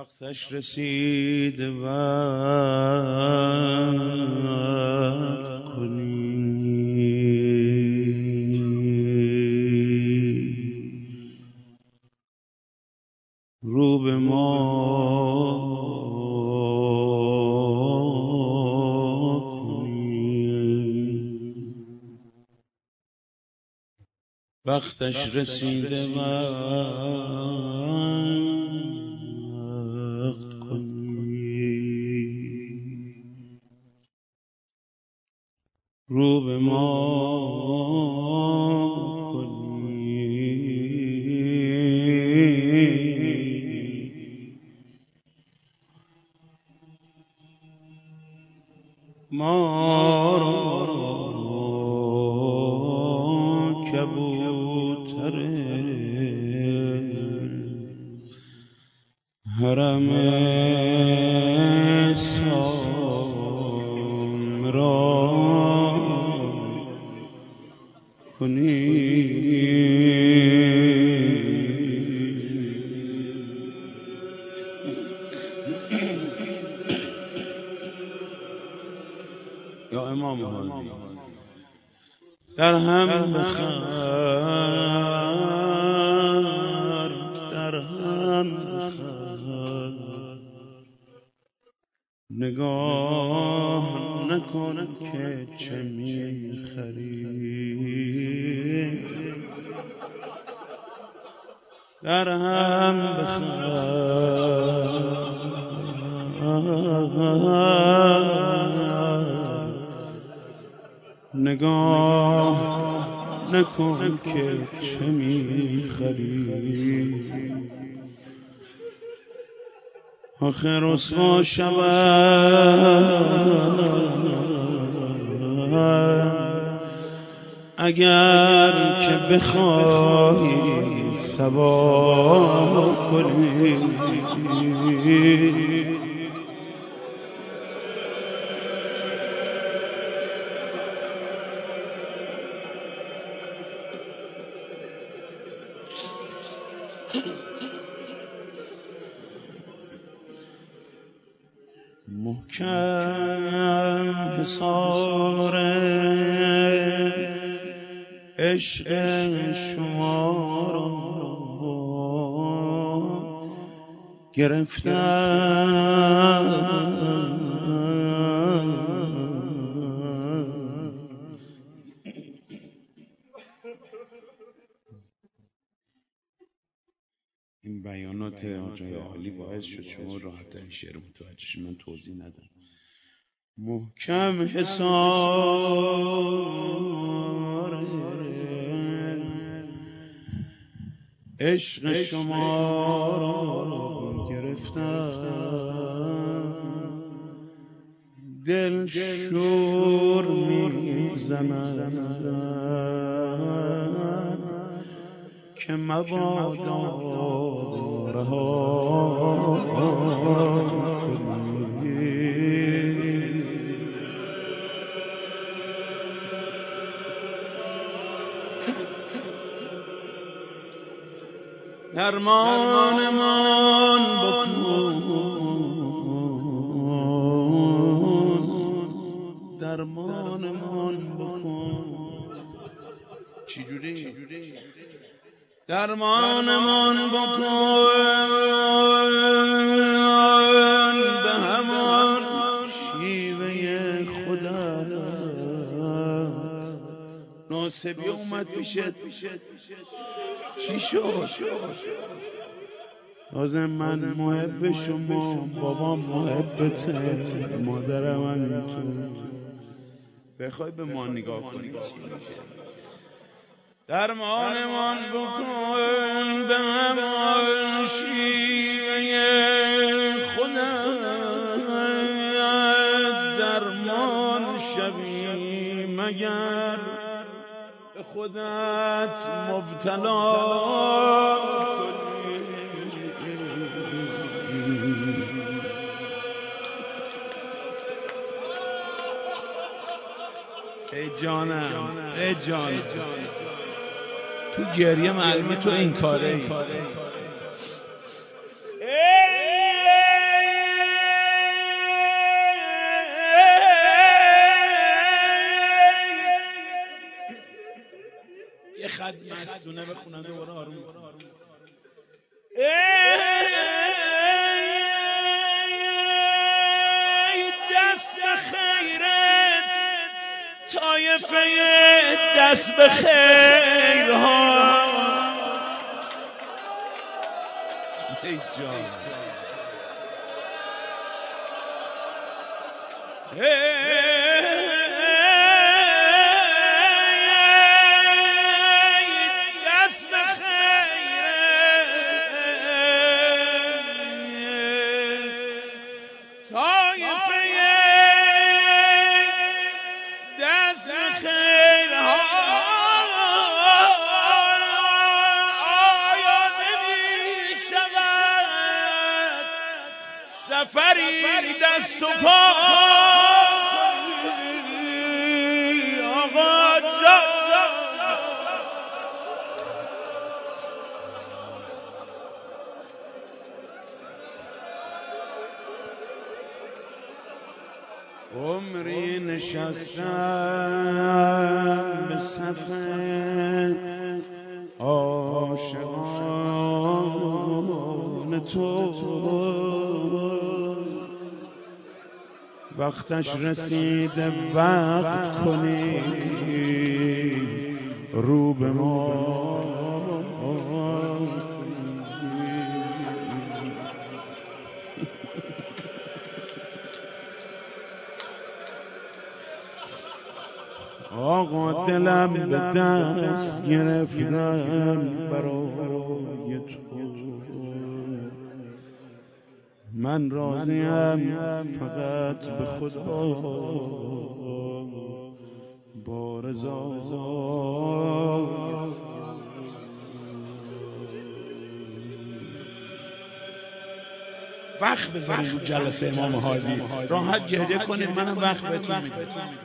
وقتش رسید وقت کنی رو به ما کنی وقتش رسیده رو به ما کنی ما را کبوتر حرم سامرا کنی یا امام هادی در هم بخر در هم بخر نگاه نکن که چه میخری در هم بخر نگاه نکن که چه میخری آخه رسوا شود اگر که بخواهی صبا کنی محکم حصار عشق شما را گرفتم این بیانات آقای عالی باعث شد شما راحت این شعر متوجه شید، من توضیح ندم. محکم حصار عشق شما را گرفتم دل شور میزند که مبادا رها کنی درمانمان بکن درمانمان بکن چی جوری درمانمان بکن به همان شیوه خودت ناصبی اومد پیشت چی شد؟ لازم من محب شما بابام محبته مادرم همینطور بخوای به ما نگاه کنی درمانمان بکن به همان شیوه خودت درمان شوی مگر به خودت مبتلا کنی ای جانم ای جانم تو گریه معلومه تو این کاره ای مستونه بخونن دوباره آروم دست به خیرت طایفه دست به خیرها ای جان دست به خیرت طایفه دست به خیرها آیا نمی شود سفری دست و پا آقا جان عمری نشستم به صف عاشقان تو وقتش رسیده وقت کنی رو به ما آقا دلم به دست گرفتم برای تو من راضیم فقط به خدا با رضا وقت بذارید رو جلسه امام هادی راحت گریه کنید منم وقت بهتون میدم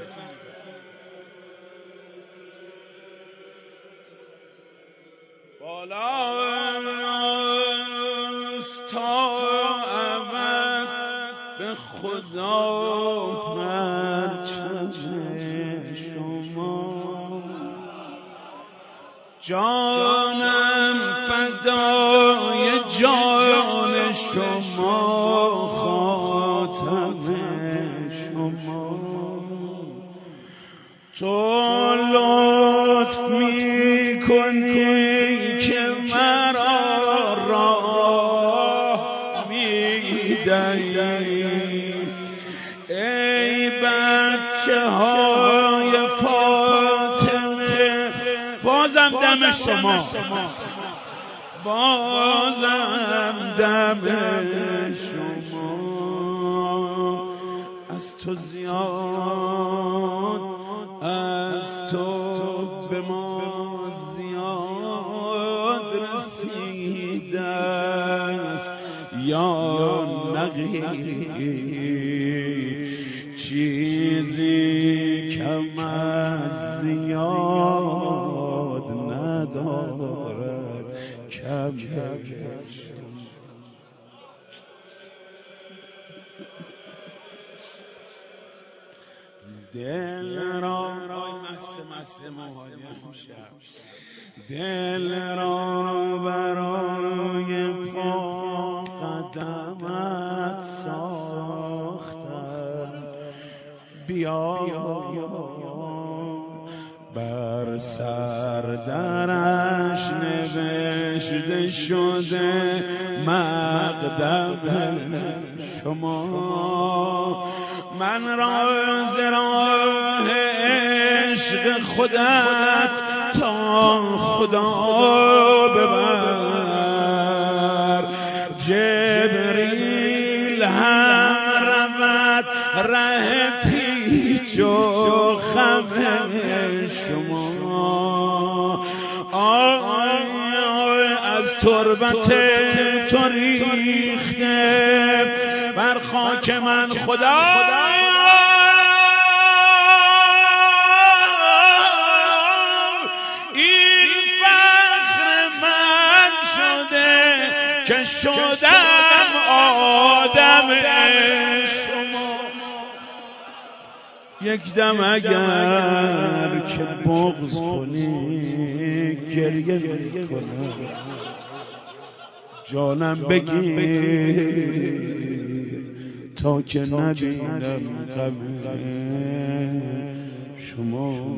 بالاست تا ابد به خدا پرچم شما جانم فدای جان شما خاتم شما تو لطف میکنی که مرا راه میدهی ای بچه های فاطمه بازم دم شما بازم دم شما از تو زیاد از تو به ما زیاد رسیده است یا نقی چیزی کم از زیاد ندارد کم دل را مست موهانی امشب دل را برای پا قدمت ساختم بیا بر سر درش نوشته شده مقدم شما من را ز راه عشق خودت تا خدا ببر جبریل هم رود ره پیچ و خم شما از تربت تو ریخته بر خاک من خدا این فخر من شده که شدم آدم شما یک دم اگر که بغض کنی گریه میکنم، جانم بگیر تا که نبینم غم شما.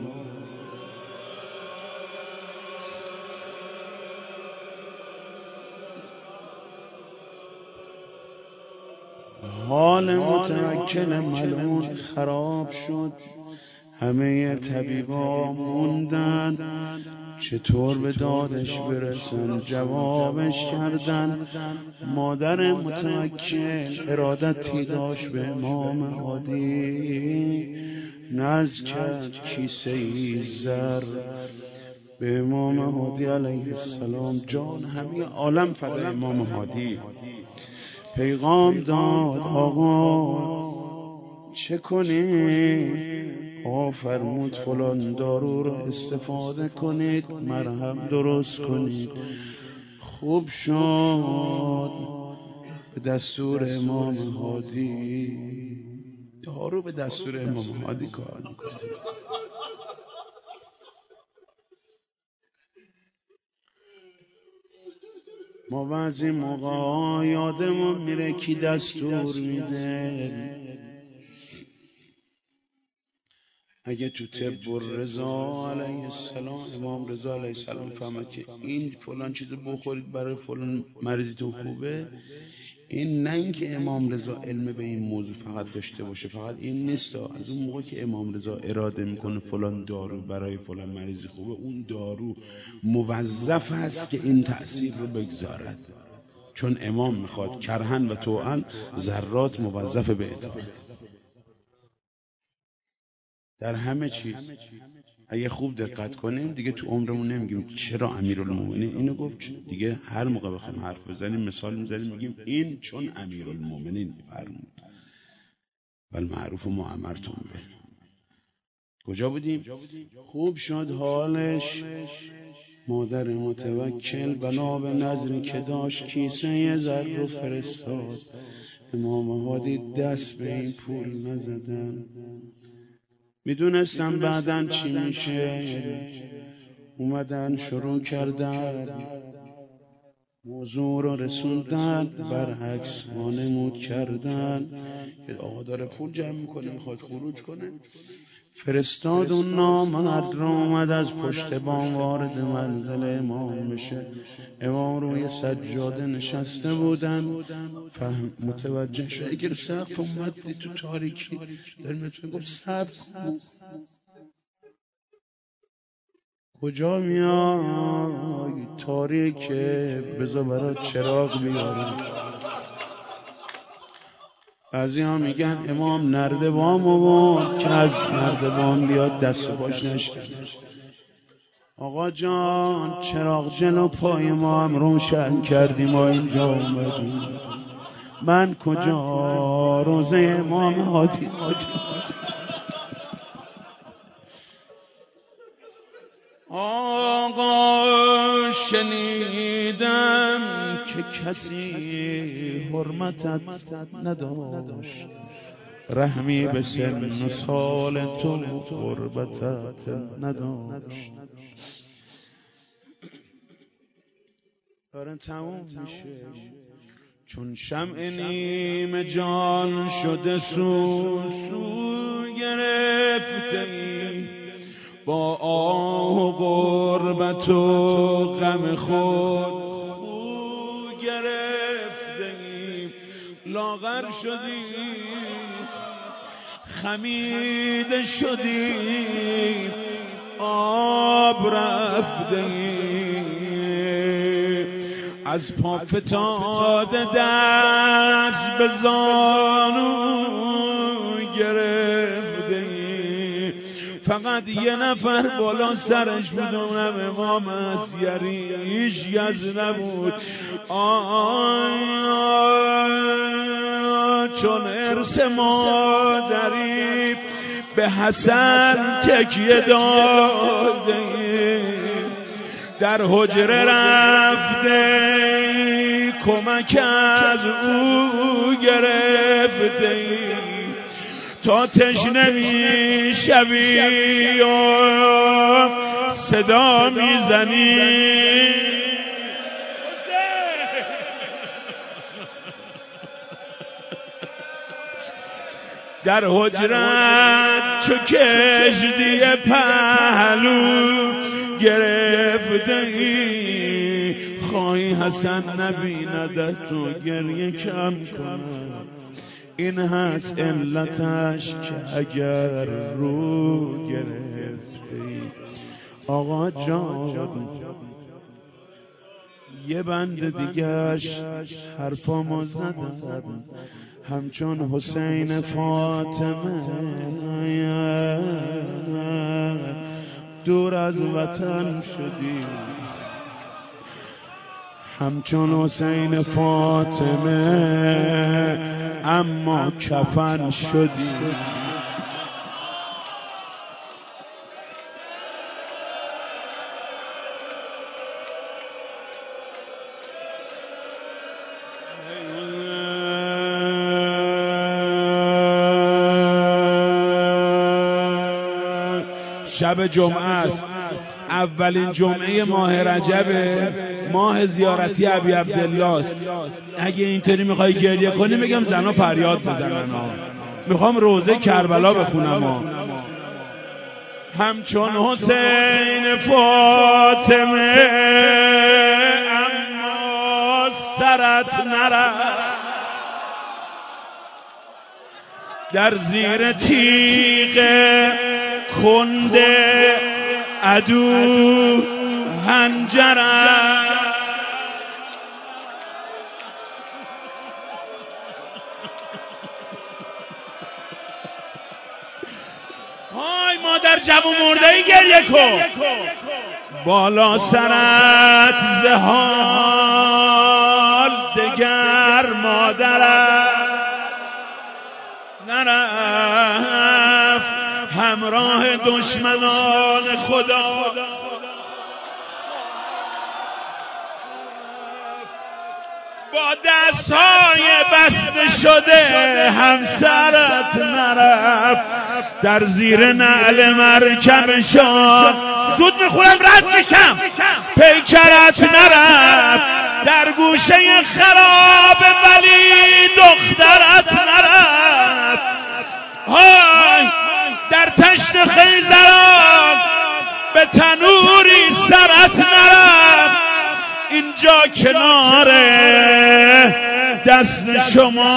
حال متوکل ملعون خراب شد، همه طبیبا موندن چطور به دادش برسن، جوابش کردن. مادر متوکل ارادتی داشت به امام هادی، نذر کرد کیسه زر به امام هادی علیه السلام. جان همه عالم فدای امام هادی. پیغام داد آقا چه کنی؟ آقا فرمود فلان دارو رو استفاده کنید، مرهم درست کنید. خوب شد به دستور امام هادی، دارو به دستور امام هادی کار میکنه. ما بعضی موقع یادمون میره کی دستور میده. اگه تو طب رضا علیه السلام، امام رضا علیه السلام فهمه که این فلان چیزو بخورید برای فلان مریضیتون خوبه، این نه اینکه امام رضا علم به این موضوع فقط داشته باشه، فقط این نیست. از اون موقع که امام رضا اراده میکنه فلان دارو برای فلان مریضی خوبه، اون دارو موظف هست که این تأثیر رو بگذارد، چون امام میخواد کرهن و طوعن ذرات موظف به اطاعت در همه چیز. اگه خوب دقت کنیم دیگه تو عمرمون نمیگیم چرا امیرالمومنین اینو گفت، دیگه هر موقع بخوایم حرف بزنیم مثال میزنیم میگیم این چون امیرالمومنین فرمود والمعروف ما امرتم به. کجا بودیم؟ خوب شد حالش. مادر متوکل بنا به نظری که داشت کیسه زر رو فرستاد. امام هادی دست به این پول نزدن، میدونستم بعدن چی میشه. اومدن شروع کردن موضوع رو رسوندن، برعکس وانمود کردن که آقا داره پول جمع میکنه میخواد خروج کنه. فرستاد اون نامرد رو، اومد از پشت بام وارد منزل امام بشه. امام روی سجاده نشسته بودن، متوجه شد اگر سقف اومد تو تاریکی در میتونه گفت صبر کجا میای؟ تاریکه، بذار برات چراغ بیارم. بعضی ها میگن امام نردبان آورد که از نردبان بیاد دست و پاش نشکنه. آقا جان چراغ جلو پای ما هم روشن کردی، ما اینجا اومدیم. من کجا؟ روزه امام هادی آقا شنیدم که کسی حرمتت نداشت، رحمی به سن و سال تو غربتت نداشت. داره تموم میشه. چون شمع نیم جان شده سو گرفته با آه و غربت و غم خود گرفته لاغر شدی، خمیده شدی، آب رفته از پا فتاده دست به زانو گرفته. فقط یه نفر بالا سرش بود، اونم امام عصیری، هیچ کس نبود. چون ارث مادری به حسن تکیه داده، در حجره رفته کمک از او گرفته. تا تشنه میشوی و صدا میزنی در حجرت چو کشتی پهلو گرفته ای خواهی حسن نبیندت و گریه کم کند این هست علتش که اگر رو گرفتی آقا جان یه بند دیگهش حرفامو زدن همچون حسین فاطمه دور از وطن شدی همچون حسین فاطمه اما کفن شدی شب جمعه است اولین جمعه ماه رجب ماه زیارتی ابی عبدالله است اگه اینطوری میخوای گریه کنی میگم زنا فریاد بزنن میخوام روزه کربلا بخونم همچون حسین فاطمه اما سرت نرفت در زیر تیغ کنده عدو هنجرم های مادر جوون مرده‌ای گریه کن بالا سرت زهال دگر مادرم نرفت همراه دشمنان خدا با دستهای بسته شده همسرت نرفت در زیر نعل مرکبشان زود میخورم رد میشم پیکرت نرفت در گوشه خراب ولی دخترت نرفت های در تشت خیزران به تنوری سرت نرفت اینجا کنار دست شما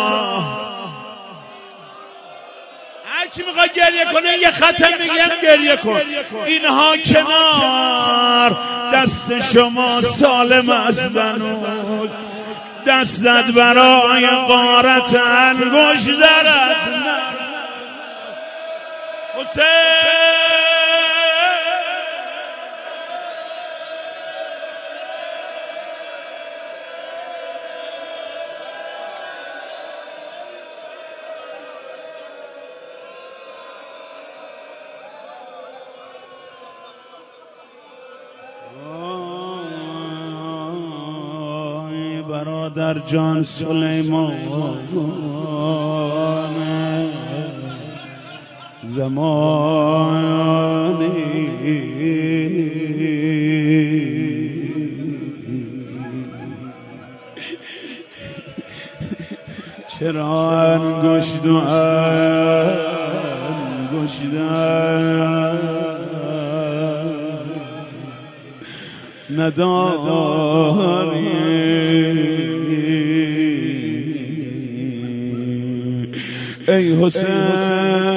هر کی میخواد گریه کنه یه خطم میگم گریه کن اینها کنار دست شما سالم هستند دستت برای غارت انگشت درت حسین برادر جان سلیمان زمانی چرا انگشت و نداری ای حسین